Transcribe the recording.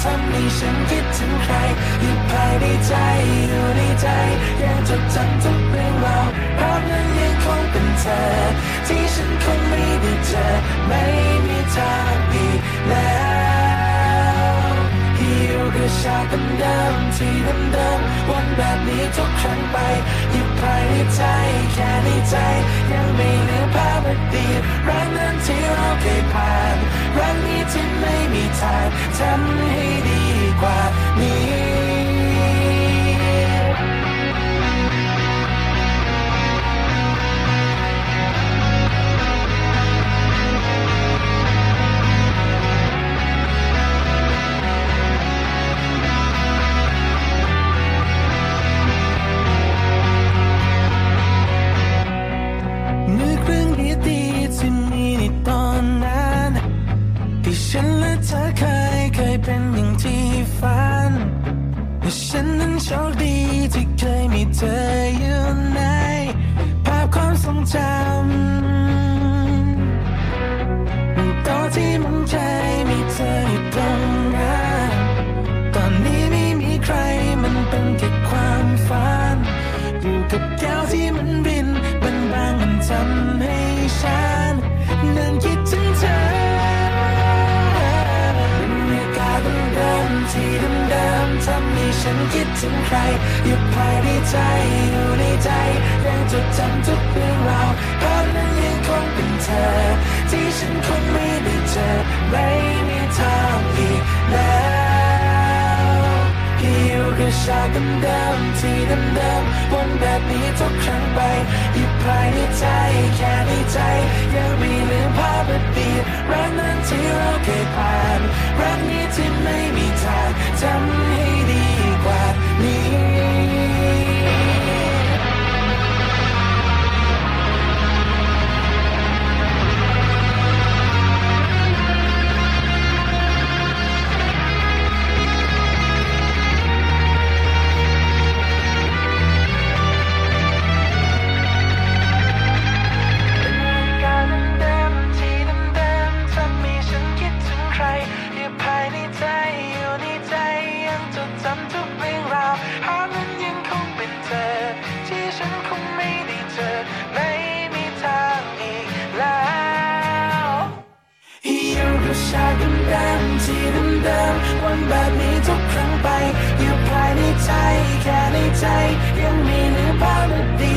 ทำให้ฉันคิดถึงใครอยู่ภายในใจอยู่ในใจยังจดจำทุกเรื่องราวภาพนั้นยังคงเป็นเธอที่ฉันคงไม่ได้เจอไม่มีทางอีกแล้วอยู่กับฉากเดิมๆที่เดิมๆวนแบบนี้ทุกครั้งไปอยู่ภายในใจแค่ในใจยังไม่ลืมภาพอดีตรักนั้นที่เราเคยผ่านรักนี้ที่ไม่มีทางทำให้ดีกว่านี้ฉันและเธอเคยเป็นอย่างที่ฝันและฉันนั้นโชคดีที่เคยมีเธออยู่ในภาพความทรงจำตอนที่มันเคยมีเธออยู่ตรงนั้นตอนนี้ไม่มีใครมันเป็นแค่ความฝันอยู่กับแก้วที่มันบินมันบางมันทำให้ฉันนั้นคิดถึงเธอที่เดิมๆทำให้ฉันคิดถึงใครอยู่ภายในใจอยู่ในใจยังจดจำทุกเรื่องราวภาพนั้นยังคงเป็นเธอที่ฉันคงไม่ได้เจอไม่มีทางอีกแล้วอยู่กับฉากเดิมๆที่เดิมๆวนแบบนี้ทุกครั้งไปอยู่ภายในใจแค่ในใจยังไม่ลืมภาพอดีตรักนั้นที่เราเคยผ่านรักนี้ที่ไม่มีทางทำให้ดีกว่านี้ฉากเดิมๆที่เดิมๆวนแบบนี้ทุกครั้งไปอยู่ภายในใจแค่ในใจยังมีเนื้อภาพอดี